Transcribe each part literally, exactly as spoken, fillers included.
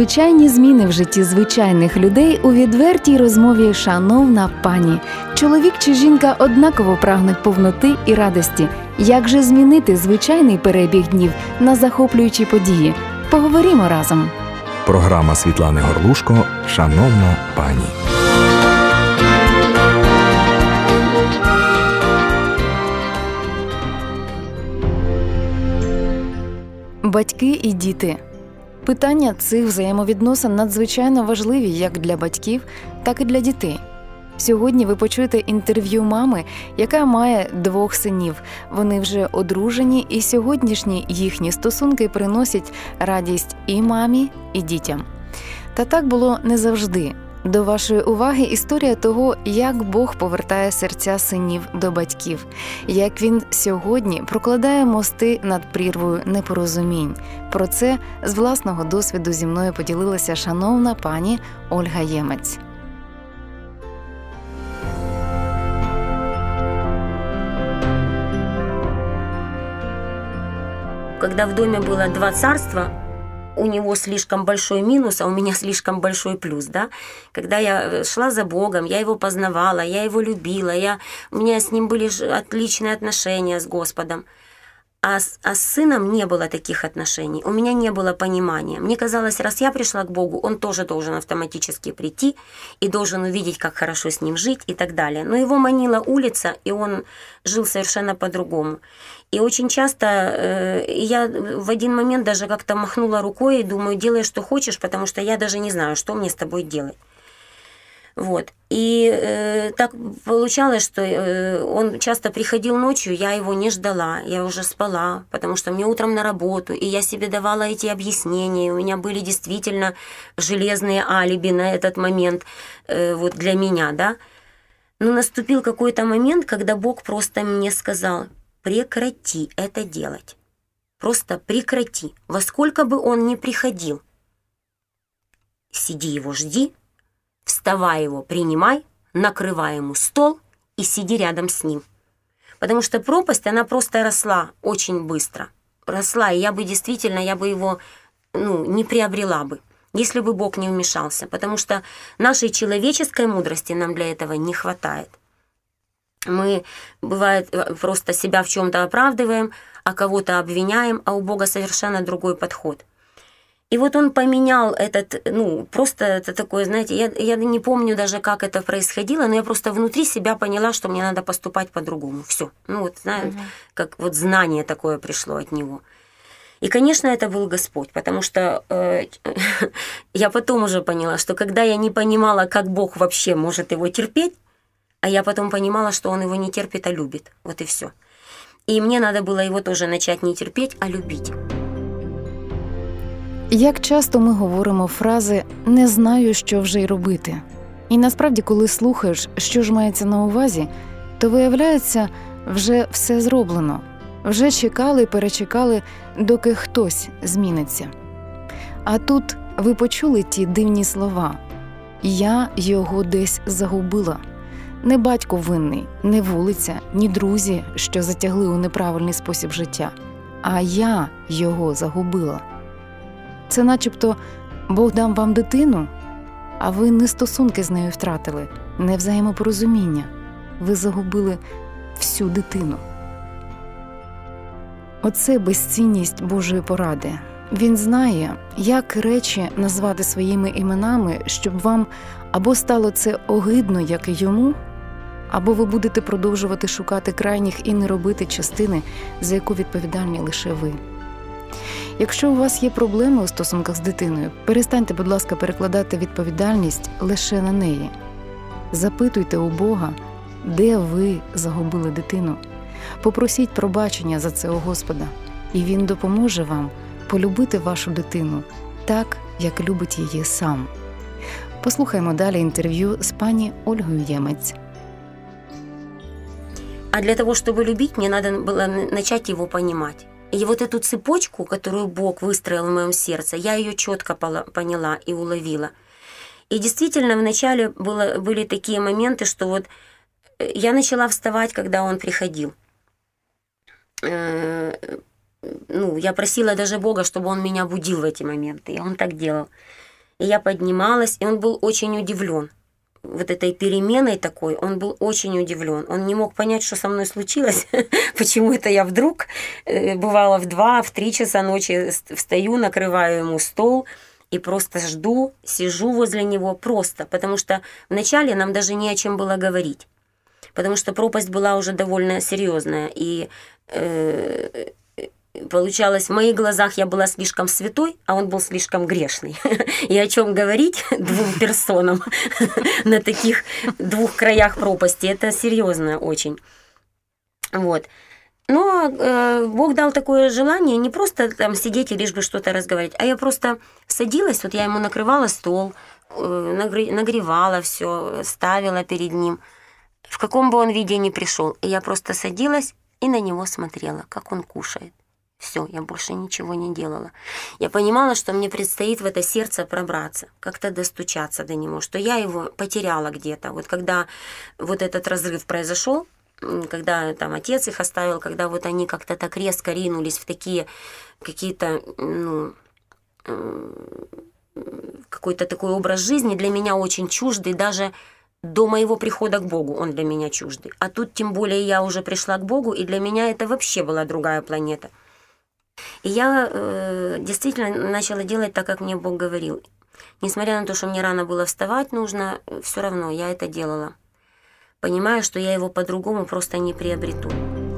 Звичайні зміни в житті звичайних людей у відвертій розмові «Шановна пані». Чоловік чи жінка однаково прагнуть повноти і радості. Як же змінити звичайний перебіг днів на захоплюючі події? Поговоримо разом. Програма Світлани Горлушко «Шановна пані». Батьки і діти. Питання цих взаємовідносин надзвичайно важливі як для батьків, так і для дітей. Сьогодні ви почуєте інтерв'ю мами, яка має двох синів. Вони вже одружені, і сьогоднішні їхні стосунки приносять радість і мамі, і дітям. Та так було не завжди. До вашої уваги історія того, як Бог повертає серця синів до батьків, як Він сьогодні прокладає мости над прірвою непорозумінь. Про це з власного досвіду зі мною поділилася шановна пані Ольга Ємець. Когда в доме было два царства, у него слишком большой минус, а у меня слишком большой плюс, да. Когда я шла за Богом, я его познавала, я его любила, я, у меня с ним были отличные отношения с Господом. А с, а с сыном не было таких отношений, у меня не было понимания. Мне казалось, раз я пришла к Богу, он тоже должен автоматически прийти и должен увидеть, как хорошо с ним жить и так далее. Но его манила улица, и он жил совершенно по-другому. И очень часто э, я в один момент даже как-то махнула рукой и думаю, делай, что хочешь, потому что я даже не знаю, что мне с тобой делать. Вот. И э, так получалось, что э, он часто приходил ночью, я его не ждала, я уже спала, потому что мне утром на работу, и я себе давала эти объяснения, у меня были действительно железные алиби на этот момент э, вот для меня, да. Но наступил какой-то момент, когда Бог просто мне сказал: прекрати это делать, просто прекрати, во сколько бы он ни приходил, сиди его жди, вставай его, принимай, накрывай ему стол и сиди рядом с ним. Потому что пропасть, она просто росла очень быстро. Росла, и я бы действительно, я бы его ну, не приобрела бы, если бы Бог не вмешался. Потому что нашей человеческой мудрости нам для этого не хватает. Мы, бывает, просто себя в чем-то оправдываем, а кого-то обвиняем, а у Бога совершенно другой подход. И вот он поменял этот, ну, просто это такое, знаете, я, я не помню даже, как это происходило, но я просто внутри себя поняла, что мне надо поступать по-другому. Все. Ну, вот, знаете, uh-huh. как вот знание такое пришло от него. И, конечно, это был Господь, потому что э, я потом уже поняла, что когда я не понимала, как Бог вообще может его терпеть, а я потом понимала, что он его не терпит, а любит. Вот и все. И мне надо было его тоже начать не терпеть, а любить. Як часто ми говоримо фрази «не знаю, що вже й робити». І насправді, коли слухаєш, що ж мається на увазі, то виявляється, вже все зроблено. Вже чекали, перечекали, доки хтось зміниться. А тут ви почули ті дивні слова «я його десь загубила». Не батько винний, не вулиця, ні друзі, що затягли у неправильний спосіб життя, а я його загубила. Це начебто Бог дав вам дитину, а ви не стосунки з нею втратили, не взаємопорозуміння. Ви загубили всю дитину. Оце безцінність Божої поради. Він знає, як речі назвати своїми іменами, щоб вам або стало це огидно, як і йому, або ви будете продовжувати шукати крайніх і не робити частини, за яку відповідальні лише ви. Якщо у вас є проблеми у стосунках з дитиною, перестаньте, будь ласка, перекладати відповідальність лише на неї. Запитуйте у Бога, де ви загубили дитину. Попросіть пробачення за це у Господа, і Він допоможе вам полюбити вашу дитину так, як любить її сам. Послухаймо далі інтерв'ю з пані Ольгою Ємець. А для того, чтобы любить, мне надо было начать его понимать. И вот эту цепочку, которую Бог выстроил в моем сердце, я ее четко поняла и уловила. И действительно, вначале было, были такие моменты, что вот я начала вставать, когда он приходил. Ну, я просила даже Бога, чтобы он меня будил в эти моменты, и он так делал. И я поднималась, и он был очень удивлен. Вот этой переменой такой, он был очень удивлен. Он не мог понять, что со мной случилось, почему это я вдруг, бывало в два, в три часа ночи встаю, накрываю ему стол и просто жду, сижу возле него просто, потому что вначале нам даже не о чем было говорить, потому что пропасть была уже довольно серьезная, и э, получалось, в моих глазах я была слишком святой, а он был слишком грешный. И о чем говорить двум персонам на таких двух краях пропасти, это серьезно очень. Вот. Но э, Бог дал такое желание не просто там сидеть и лишь бы что-то разговаривать, а я просто садилась, вот я ему накрывала стол, э, нагре- нагревала все, ставила перед ним, в каком бы он виде ни пришел. И я просто садилась и на него смотрела, как он кушает. Все, я больше ничего не делала. Я понимала, что мне предстоит в это сердце пробраться, как-то достучаться до него, что я его потеряла где-то. Вот когда вот этот разрыв произошел, когда там отец их оставил, когда вот они как-то так резко ринулись в такие какие-то, ну, какой-то такой образ жизни для меня очень чуждый, даже до моего прихода к Богу он для меня чуждый. А тут тем более я уже пришла к Богу, и для меня это вообще была другая планета. И я э, действительно начала делать так, как мне Бог говорил. Несмотря на то, что мне рано было вставать нужно, все равно я это делала. Понимая, что я его по-другому просто не приобрету.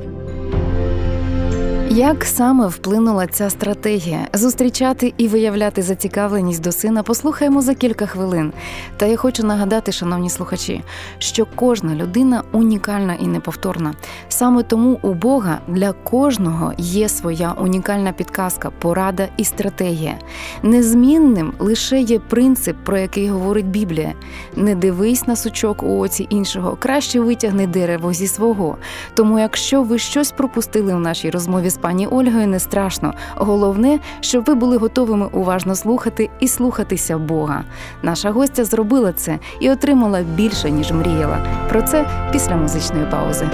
Як саме вплинула ця стратегія зустрічати і виявляти зацікавленість до сина, послухаємо за кілька хвилин. Та я хочу нагадати, шановні слухачі, що кожна людина унікальна і неповторна. Саме тому у Бога для кожного є своя унікальна підказка, порада і стратегія. Незмінним лише є принцип, про який говорить Біблія. Не дивись на сучок у оці іншого, краще витягни дерево зі свого. Тому якщо ви щось пропустили в нашій розмові з пані Ольгою, не страшно. Головне, щоб ви були готовими уважно слухати і слухатися Бога. Наша гостя зробила це і отримала більше, ніж мріяла. Про це після музичної паузи.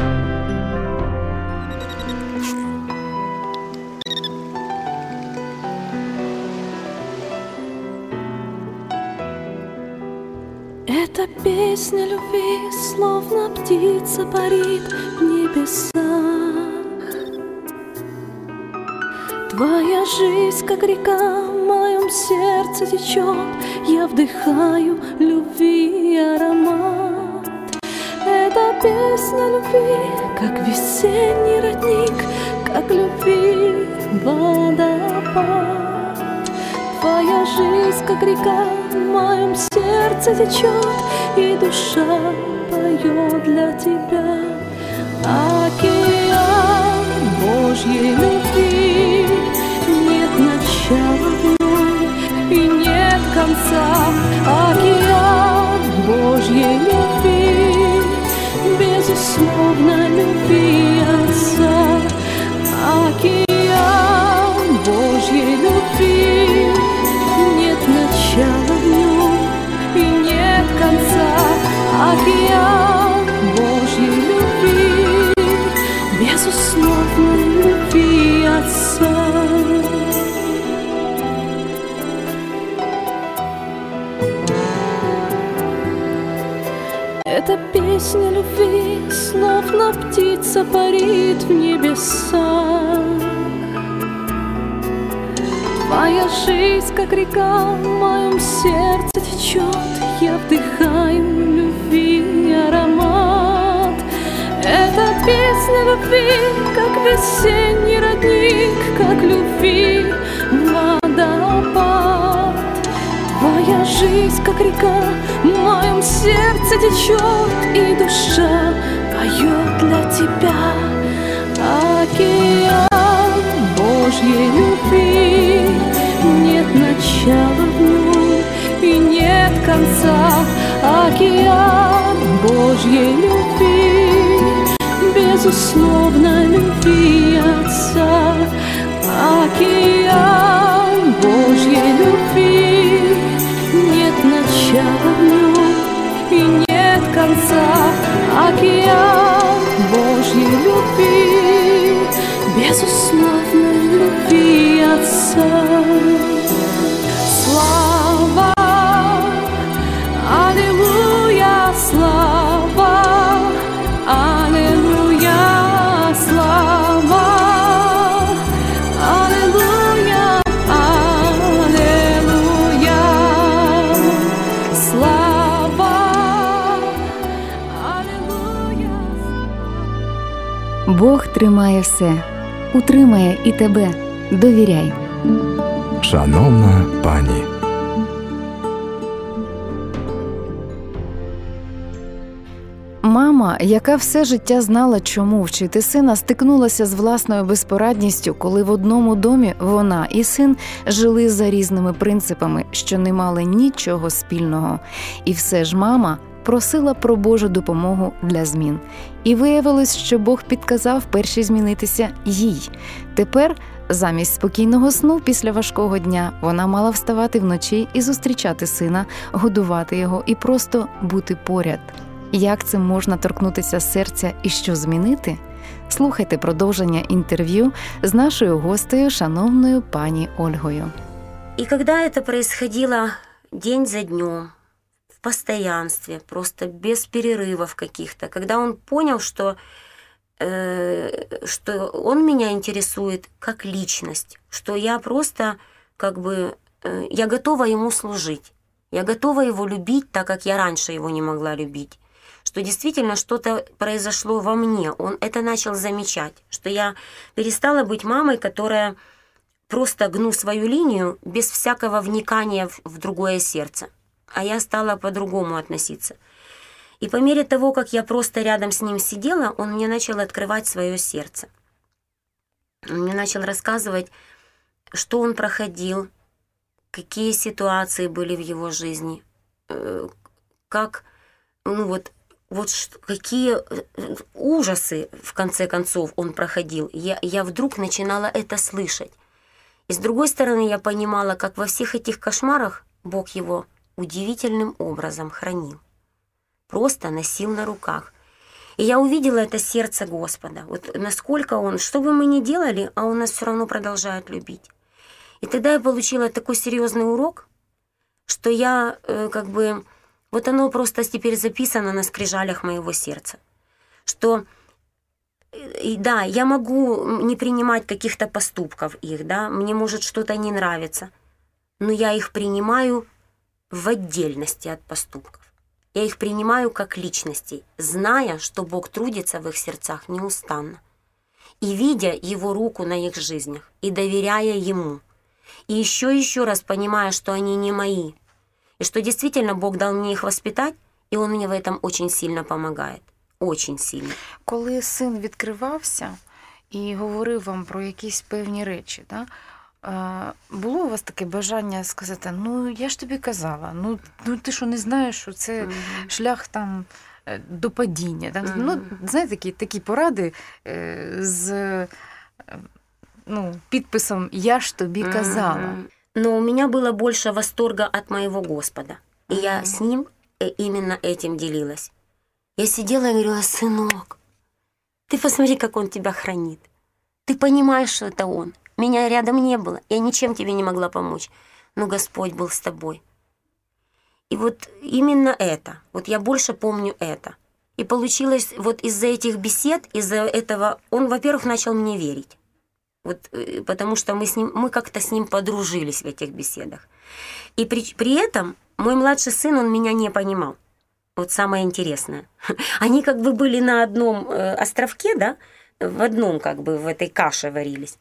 Эта песня любви, словно птица, парит в небесах. Твоя жизнь, как река, в моем сердце течет. Я вдыхаю любви аромат. Эта песня любви, как весенний родник, как любви водопад. Твоя жизнь, как река, в моем сердце течет, и душа поет для тебя. Океан Божьей любви, нет начала в нем и нет конца. Океан Божьей любви, безусловно любви Отца. Океан Божьей любви, нет начала в нем и нет конца. Океан Божьей любви, безусловно любви Отца. Эта песня любви, словно птица, парит в небесах. Твоя жизнь, как река, в моем сердце течет. Я вдыхаю любви аромат. Эта песня любви, как весенний родник, как любви водопад. Твоя жизнь, как река, в моем сердце течет, и душа поет для тебя. Океан Божьей любви, нет начала в нем и нет конца. Океан Божьей любви, безусловно любви Отца. Океан Божьей любви, нет начала в нем и нет конца. Океан Божьей любви, безусловно любви Отца. Слава Бог тримає все, утримає і тебе. Довіряй. Шановна пані. Мама, яка все життя знала, чому вчити сина, стикнулася з власною безпорадністю, коли в одному домі вона і син жили за різними принципами, що не мали нічого спільного. І все ж мама просила про Божу допомогу для змін. І виявилось, що Бог підказав перші змінитися їй. Тепер, замість спокійного сну після важкого дня, вона мала вставати вночі і зустрічати сина, годувати його і просто бути поряд. Як цим можна торкнутися серця і що змінити? Слухайте продовження інтерв'ю з нашою гостею, шановною пані Ольгою. И когда это происходило день за днем, в постоянстве, просто без перерывов каких-то, когда он понял, что, э, что он меня интересует как личность, что я просто как бы, э, я готова ему служить, я готова его любить так, как я раньше его не могла любить, что действительно что-то произошло во мне, он это начал замечать, что я перестала быть мамой, которая просто гну свою линию без всякого вникания в, в другое сердце, а я стала по-другому относиться. И по мере того, как я просто рядом с ним сидела, он мне начал открывать свое сердце. Он мне начал рассказывать, что он проходил, какие ситуации были в его жизни, как, ну вот, вот какие ужасы, в конце концов, он проходил. Я, я вдруг начинала это слышать. И с другой стороны, я понимала, как во всех этих кошмарах Бог его удивительным образом хранил. Просто носил на руках. И я увидела это сердце Господа. Вот насколько Он, что бы мы ни делали, а Он нас все равно продолжает любить. И тогда я получила такой серьезный урок, что я э, как бы... Вот оно просто теперь записано на скрижалях моего сердца. Что, и да, я могу не принимать каких-то поступков их, да, мне может что-то не нравиться, но я их принимаю в отдельности от поступков. Я их принимаю как личностей, зная, что Бог трудится в их сердцах неустанно, и видя Его руку на их жизнях, и доверяя Ему, и еще и еще раз понимая, что они не мои, и что действительно Бог дал мне их воспитать, и Он мне в этом очень сильно помогает. Очень сильно. Коли син відкривався і говорив вам про якісь певні речі, да, було у вас таке бажання сказати, ну, я ж тобі казала, ну, ну ти що не знаєш, що це mm-hmm. шлях там до падіння. Там, mm-hmm. Ну, знаєте, такі, такі поради з ну, підписом «Я ж тобі казала». Mm-hmm. Но у меня было больше восторга от моего Господа. И mm-hmm. я с Ним именно этим делилась. Я сидела и говорила, сынок, ты посмотри, как Он тебя хранит. Ты понимаешь, что это Он. Меня рядом не было, я ничем тебе не могла помочь. Но Господь был с тобой. И вот именно это, вот я больше помню это. И получилось вот из-за этих бесед, из-за этого, Он, во-первых, начал мне верить. Вот, потому что мы, с ним, мы как-то с ним подружились в этих беседах. И при, при этом мой младший сын, он меня не понимал. Вот самое интересное. Они как бы были на одном э, островке, да, в одном как бы в этой каше варились.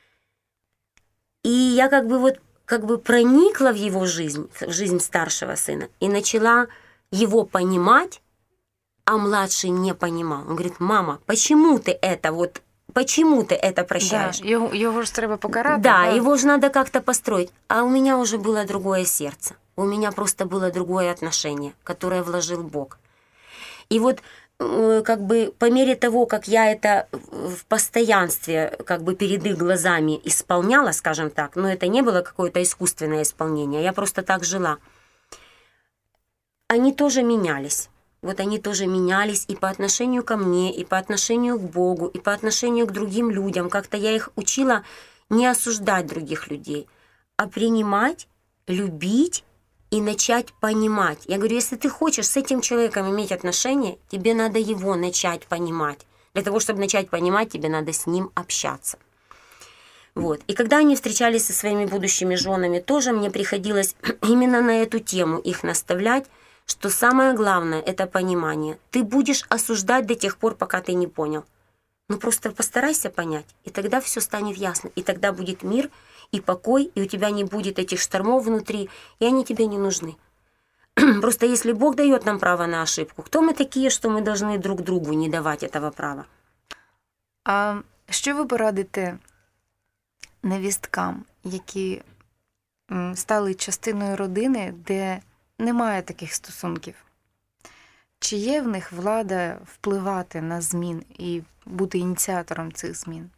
И я как бы вот как бы проникла в его жизнь, в жизнь старшего сына, и начала его понимать, а младший не понимал. Он говорит, мама, почему ты это вот, почему ты это прощаешь? Да, его, его же треба покарать. Да, да, его же надо как-то построить. А у меня уже было другое сердце. У меня просто было другое отношение, которое вложил Бог. И вот как бы по мере того, как я это в постоянстве как бы перед их глазами исполняла, скажем так, но это не было какое-то искусственное исполнение, я просто так жила, они тоже менялись. Вот они тоже менялись и по отношению ко мне, и по отношению к Богу, и по отношению к другим людям. Как-то я их учила не осуждать других людей, а принимать, любить и начать понимать. Я говорю, если ты хочешь с этим человеком иметь отношения, тебе надо его начать понимать. Для того, чтобы начать понимать, тебе надо с ним общаться. Вот. И когда они встречались со своими будущими женами, тоже мне приходилось именно на эту тему их наставлять, что самое главное – это понимание. Ты будешь осуждать до тех пор, пока ты не понял. Ну просто постарайся понять, и тогда все станет ясно. И тогда будет мир и покой, и у тебя не будет этих штормов внутри, и они тебе не нужны. Просто если Бог дает нам право на ошибку, кто мы такие, что мы должны друг другу не давать этого права? А що ви порадите невісткам, які м, стали частиною родини, де немає таких стосунків? Чи є в них влада впливати на змін і бути ініціатором цих змін?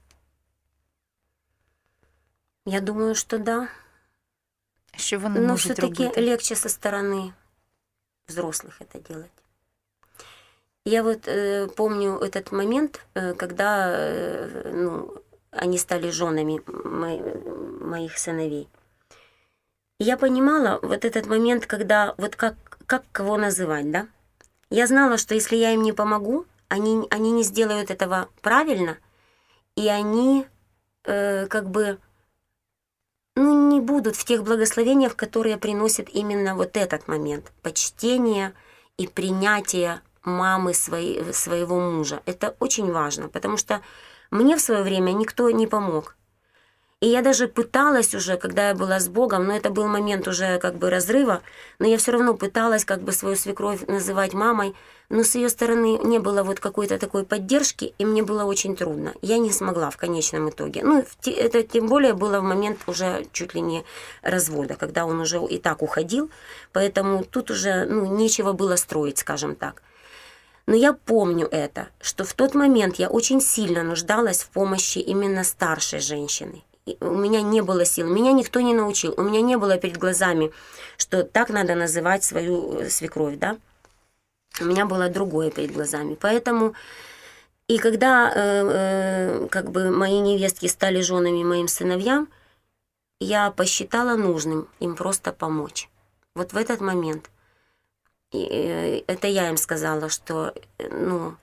Я думаю, что да. Що вони Но можуть все-таки робити? легче со стороны взрослых это делать. Я вот э, помню этот момент, э, когда э, ну, они стали женами мо- моих сыновей. И я понимала вот этот момент, когда вот как, как кого называть, да? Я знала, что если я им не помогу, они, они не сделают этого правильно, и они э, как бы ну, не будут в тех благословениях, которые приносит именно вот этот момент почтения и принятия мамы своей, своего мужа. Это очень важно, потому что мне в свое время никто не помог. И я даже пыталась уже, когда я была с Богом, но это был момент уже как бы разрыва, но я все равно пыталась как бы свою свекровь называть мамой, но с ее стороны не было вот какой-то такой поддержки, и мне было очень трудно. Я не смогла в конечном итоге. Ну, это тем более было в момент уже чуть ли не развода, когда он уже и так уходил, поэтому тут уже ну, нечего было строить, скажем так. Но я помню это, что в тот момент я очень сильно нуждалась в помощи именно старшей женщины. И у меня не было сил, меня никто не научил, у меня не было перед глазами, что так надо называть свою свекровь, да? У меня было другое перед глазами. Поэтому, и когда э, э, как бы мои невестки стали женами моим сыновьям, я посчитала нужным им просто помочь. Вот в этот момент. И, э, это я им сказала, что, ну,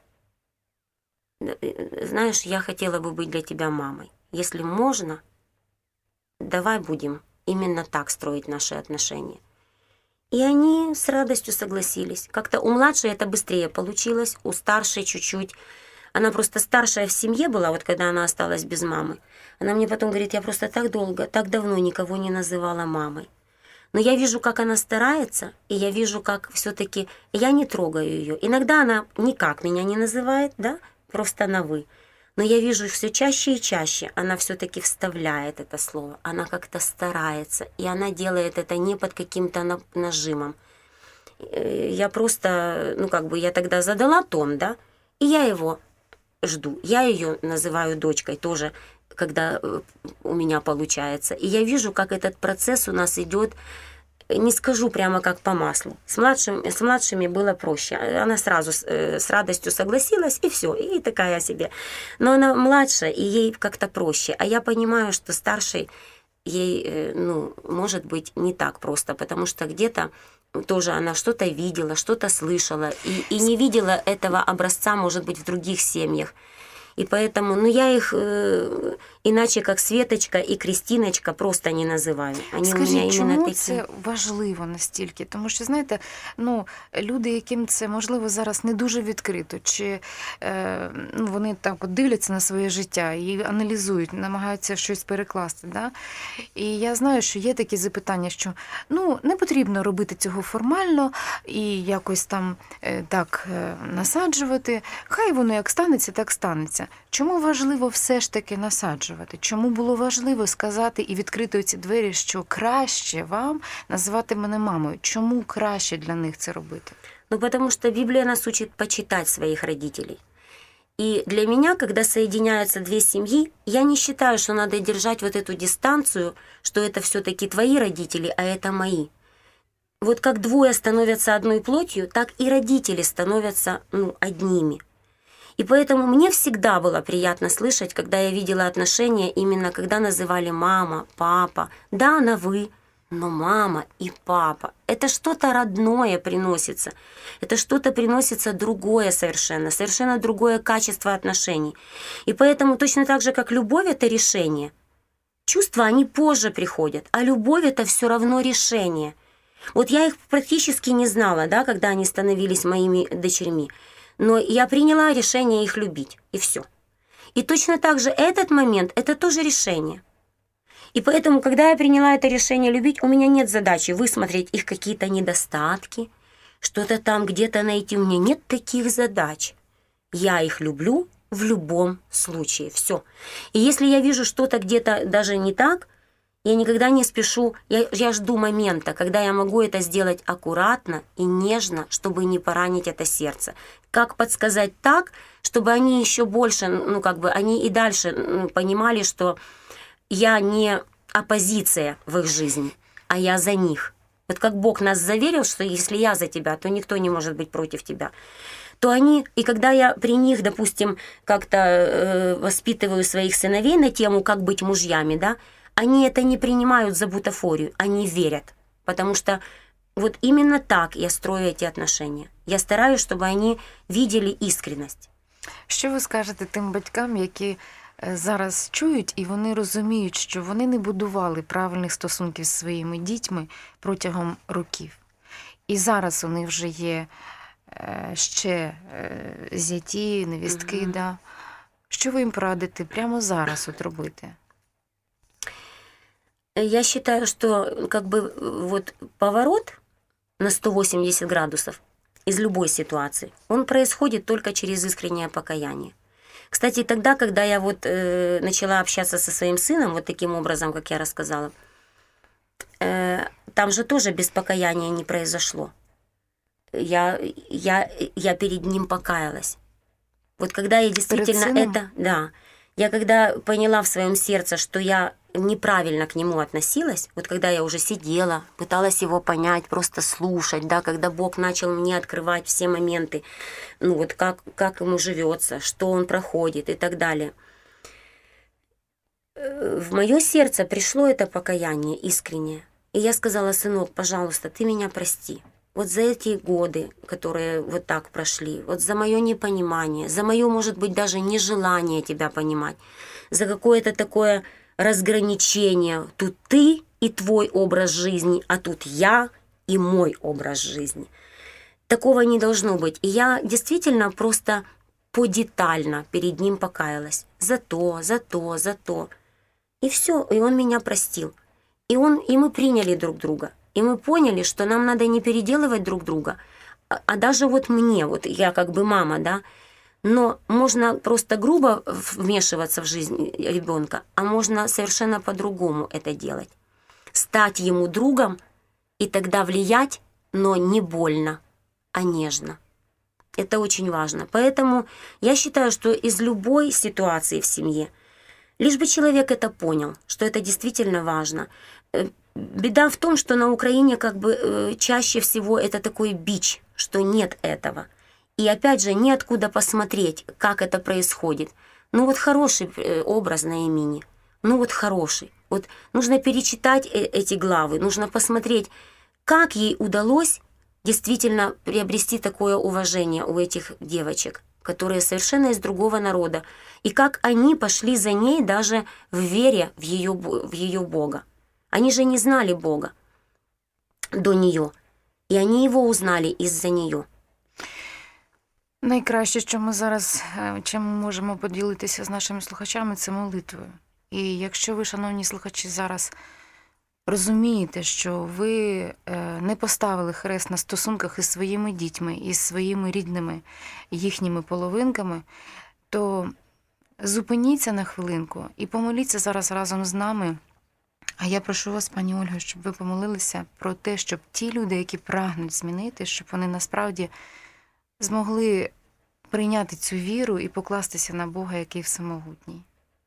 знаешь, я хотела бы быть для тебя мамой. Если можно, давай будем именно так строить наши отношения. И они с радостью согласились. Как-то у младшей это быстрее получилось, у старшей чуть-чуть. Она просто старшая в семье была, вот когда она осталась без мамы. Она мне потом говорит, я просто так долго, так давно никого не называла мамой. Но я вижу, как она старается, и я вижу, как все-таки я не трогаю ее. Иногда она никак меня не называет, да, просто на «вы». Но я вижу все чаще и чаще, она все-таки вставляет это слово, она как-то старается, и она делает это не под каким-то нажимом. Я просто, ну как бы я тогда задала тон, да, и я его жду. Я ее называю дочкой тоже, когда у меня получается. И я вижу, как этот процесс у нас идет, не скажу прямо как по маслу. С, младшим, с младшими было проще. Она сразу с, с радостью согласилась, и все, и такая себе. Но она младшая, и ей как-то проще. А я понимаю, что старшей ей, ну, может быть, не так просто, потому что где-то тоже она что-то видела, что-то слышала, и, и не видела этого образца, может быть, в других семьях. И поэтому, ну, я их э, иначе, как Светочка і Крістіночка, просто не називаю. Вони Скажіть, у мене чому іменно такі. це важливо настільки? Тому що, знаєте, ну, люди, яким це, можливо, зараз не дуже відкрито, чи е, ну, вони так от дивляться на своє життя і аналізують, намагаються щось перекласти. Да? І я знаю, що є такі запитання, що ну, не потрібно робити цього формально і якось там е, так е, насаджувати. Хай воно як станеться, так станеться. Чому важливо все ж таки насаджувати? Чому було важливо сказати і відкрити ці двері, що краще вам назвати мене мамою? Чому краще для них це робити? Ну, потому что Библия нас учит почитать своих родителей. И для меня, когда соединяются две семьи, я не считаю, что надо держать вот эту дистанцию, что это все-таки твои родители, а это мои. Вот как двое становятся одной плотью, так и родители становятся, ну, одними. И поэтому мне всегда было приятно слышать, когда я видела отношения, именно когда называли мама, папа. Да, на «вы», но мама и папа. Это что-то родное приносится. Это что-то приносится другое совершенно, совершенно другое качество отношений. И поэтому точно так же, как любовь – это решение, чувства, они позже приходят, а любовь – это все равно решение. Вот я их практически не знала, да, когда они становились моими дочерьми. Но я приняла решение их любить, и все. И точно так же этот момент – это тоже решение. И поэтому, когда я приняла это решение любить, у меня нет задачи высмотреть их какие-то недостатки, что-то там где-то найти. У меня нет таких задач. Я их люблю в любом случае. Все. И если я вижу что-то где-то даже не так, я никогда не спешу, я, я жду момента, когда я могу это сделать аккуратно и нежно, чтобы не поранить это сердце. Как подсказать так, чтобы они еще больше, ну как бы, они и дальше ну, понимали, что я не оппозиция в их жизни, а я за них. Вот как Бог нас заверил, что если я за тебя, то никто не может быть против тебя. То они, и когда я при них, допустим, как-то э, воспитываю своих сыновей на тему, как быть мужьями, да, они это не принимают за бутафорию, они верят, потому что вот именно так я строю эти отношения. Я стараюсь, чтобы они видели искренность. Що ви скажете тим батькам, які зараз чують і вони розуміють, що вони не будували правильних стосунків з своїми дітьми протягом років? І зараз у них вже є ще зяті, невістки, mm-hmm. да. Що ви їм порадите прямо зараз от робити? Я считаю, что как бы вот поворот на сто восемьдесят градусов из любой ситуации, он происходит только через искреннее покаяние. Кстати, тогда, когда я вот э, начала общаться со своим сыном, вот таким образом, как я рассказала, э, там же тоже без покаяния не произошло. Я, я, я перед ним покаялась. Вот когда я действительно это... Да. Я когда поняла в своем сердце, что я неправильно к нему относилась, вот когда я уже сидела, пыталась его понять, просто слушать, да, когда Бог начал мне открывать все моменты, ну вот как, как ему живется, что он проходит и так далее. В мое сердце пришло это покаяние искреннее. И я сказала: сынок, пожалуйста, ты меня прости. Вот за эти годы, которые вот так прошли, вот за мое непонимание, за мое, может быть, даже нежелание тебя понимать, за какое-то такое разграничение. Тут ты и твой образ жизни, а тут я и мой образ жизни. Такого не должно быть. И я действительно просто подетально перед ним покаялась. За то, за то, за то. И все, и он меня простил. И, он, и мы приняли друг друга. И мы поняли, что нам надо не переделывать друг друга, а, а даже вот мне, вот я как бы мама, да, но можно просто грубо вмешиваться в жизнь ребенка, а можно совершенно по-другому это делать. Стать ему другом и тогда влиять, но не больно, а нежно. Это очень важно. Поэтому я считаю, что из любой ситуации в семье, лишь бы человек это понял, что это действительно важно. Беда в том, что на Украине как бы э, чаще всего это такой бич, что нет этого. И опять же, неоткуда посмотреть, как это происходит. Ну вот хороший э, образ на Эмине, ну вот хороший. Вот нужно перечитать э- эти главы, нужно посмотреть, как ей удалось действительно приобрести такое уважение у этих девочек, которые совершенно из другого народа, и как они пошли за ней даже в вере в ее, в ее Бога. Они же не знали Бога до нее, і вони його узнали із-за нього. Найкраще, що ми зараз, чим ми можемо поділитися з нашими слухачами, це молитвою. І якщо ви, шановні слухачі, зараз розумієте, що ви не поставили хрест на стосунках із своїми дітьми, із своїми рідними, їхніми половинками, то зупиніться на хвилинку і помоліться зараз разом з нами. А я прошу вас, пані Ольго, щоб ви помолилися про те, щоб ті люди, які прагнуть змінити, щоб вони насправді змогли прийняти цю віру і покластися на Бога, який всемогутній.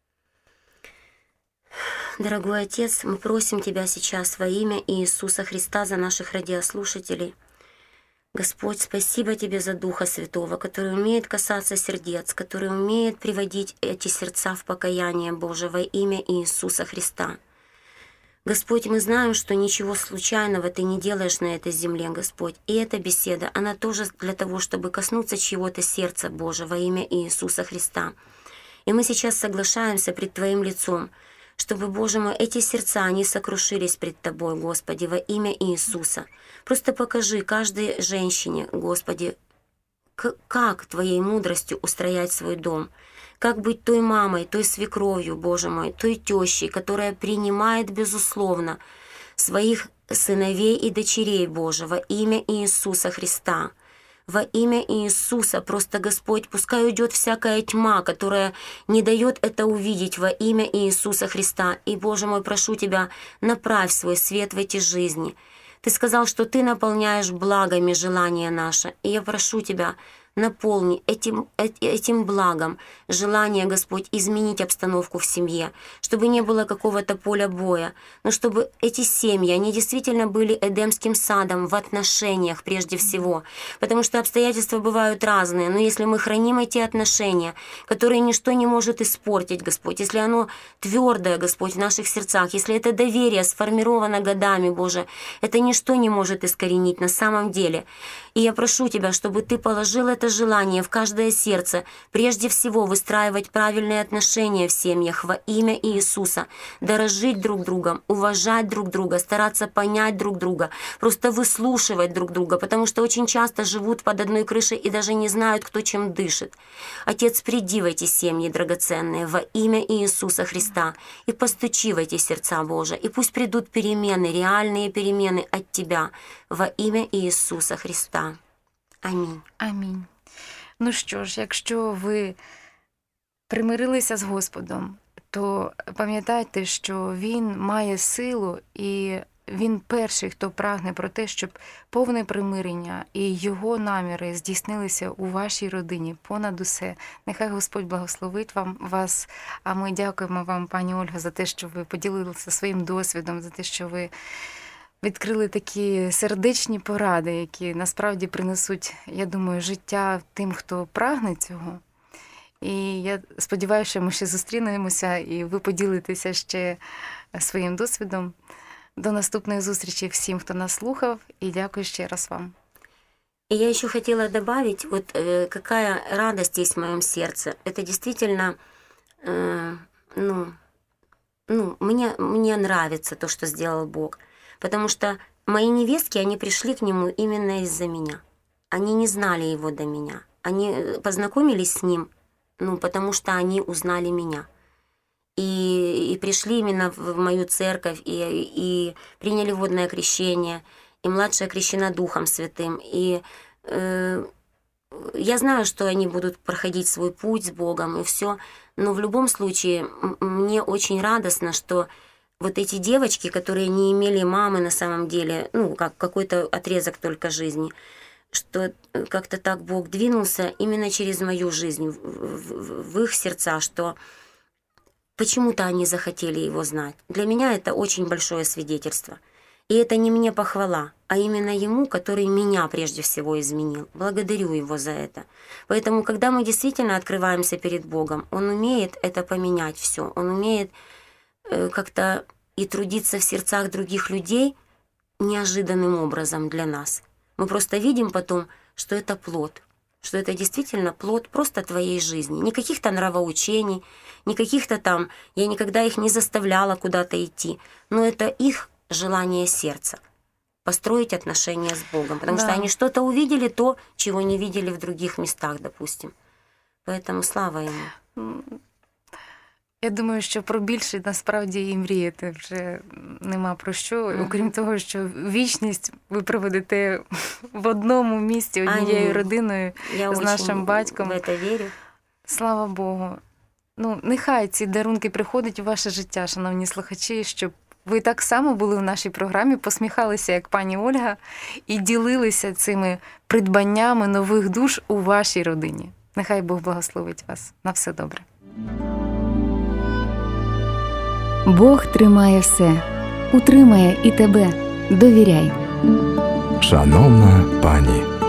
Дорогой Отец, мы просим Тебя сейчас во имя Иисуса Христа за наших радиослушателей. Господь, спасибо Тебе за Духа Святого, который умеет касаться сердец, который умеет приводить эти сердца в покаяние Божие во имя Иисуса Христа. Господь, мы знаем, что ничего случайного Ты не делаешь на этой земле, Господь. И эта беседа, она тоже для того, чтобы коснуться чьего-то сердца, Боже, во имя Иисуса Христа. И мы сейчас соглашаемся пред Твоим лицом, чтобы, Боже мой, эти сердца, они сокрушились пред Тобой, Господи, во имя Иисуса. Просто покажи каждой женщине, Господи, как Твоей мудростью устроять свой дом, Как быть той мамой, той свекровью, Боже мой, той тещей, которая принимает, безусловно, своих сыновей и дочерей, Боже, во имя Иисуса Христа. Во имя Иисуса, просто, Господь, пускай уйдет всякая тьма, которая не дает это увидеть во имя Иисуса Христа. И, Боже мой, прошу Тебя, направь свой свет в эти жизни. Ты сказал, что Ты наполняешь благами желания наше. И я прошу Тебя, наполни этим, этим благом желание, Господь, изменить обстановку в семье, чтобы не было какого-то поля боя, но чтобы эти семьи, они действительно были Эдемским садом в отношениях прежде всего, потому что обстоятельства бывают разные, но если мы храним эти отношения, которые ничто не может испортить, Господь, если оно твердое, Господь, в наших сердцах, если это доверие сформировано годами, Боже, это ничто не может искоренить на самом деле. И я прошу Тебя, чтобы Ты положил это желание в каждое сердце, прежде всего выстраивать правильные отношения в семьях во имя Иисуса, дорожить друг другом, уважать друг друга, стараться понять друг друга, просто выслушивать друг друга, потому что очень часто живут под одной крышей и даже не знают, кто чем дышит. Отец, приди в эти семьи драгоценные во имя Иисуса Христа и постучи в эти сердца, Боже, и пусть придут перемены, реальные перемены от Тебя во имя Иисуса Христа. Амінь. Амінь. Ну що ж, якщо ви примирилися з Господом, то пам'ятайте, що Він має силу і Він перший, хто прагне про те, щоб повне примирення і Його наміри здійснилися у вашій родині понад усе. Нехай Господь благословить вам вас, а ми дякуємо вам, пані Ольго, за те, що ви поділилися своїм досвідом, за те, що ви відкрили такі сердечні поради, які насправді принесуть, я думаю, життя тим, хто прагне цього. І я сподіваюся, що ми ще зустрінемося, і ви поділитеся ще своїм досвідом. До наступної зустрічі всім, хто нас слухав, і дякую ще раз вам. И я еще хотела добавить, вот э, какая радость есть в моем сердце. Это действительно, э, ну, ну мне, мне нравится то, что сделал Бог. Потому что мои невестки, они пришли к Нему именно из-за меня. Они не знали Его до меня. Они познакомились с Ним, ну, потому что они узнали меня. И, и пришли именно в мою церковь, и, и приняли водное крещение, и младшая крещена Духом Святым. И э, я знаю, что они будут проходить свой путь с Богом, и все. Но в любом случае, мне очень радостно, что вот эти девочки, которые не имели мамы на самом деле, ну, как какой-то отрезок только жизни, что как-то так Бог двинулся именно через мою жизнь, в, в, в их сердца, что почему-то они захотели Его знать. Для меня это очень большое свидетельство. И это не мне похвала, а именно Ему, который меня прежде всего изменил. Благодарю Его за это. Поэтому, когда мы действительно открываемся перед Богом, Он умеет это поменять все. Он умеет как-то и трудиться в сердцах других людей неожиданным образом для нас. Мы просто видим потом, что это плод, что это действительно плод просто твоей жизни. Не каких-то нравоучений, не каких-то там, я никогда их не заставляла куда-то идти, но это их желание сердца построить отношения с Богом, потому да. что они что-то увидели, то, чего не видели в других местах, допустим. Поэтому слава Ему. Я думаю, що про більше насправді і мріяти вже нема про що, mm-hmm. окрім того, що вічність ви проведете в одному місці, однією Амінь. Родиною Я з нашим батьком. В це вірю. Слава Богу. Ну, нехай ці дарунки приходять у ваше життя, шановні слухачі, щоб ви так само були в нашій програмі, посміхалися, як пані Ольга, і ділилися цими придбаннями нових душ у вашій родині. Нехай Бог благословить вас. На все добре. Бог тримає все, утримає і тебе. Довіряй. Шановна пані.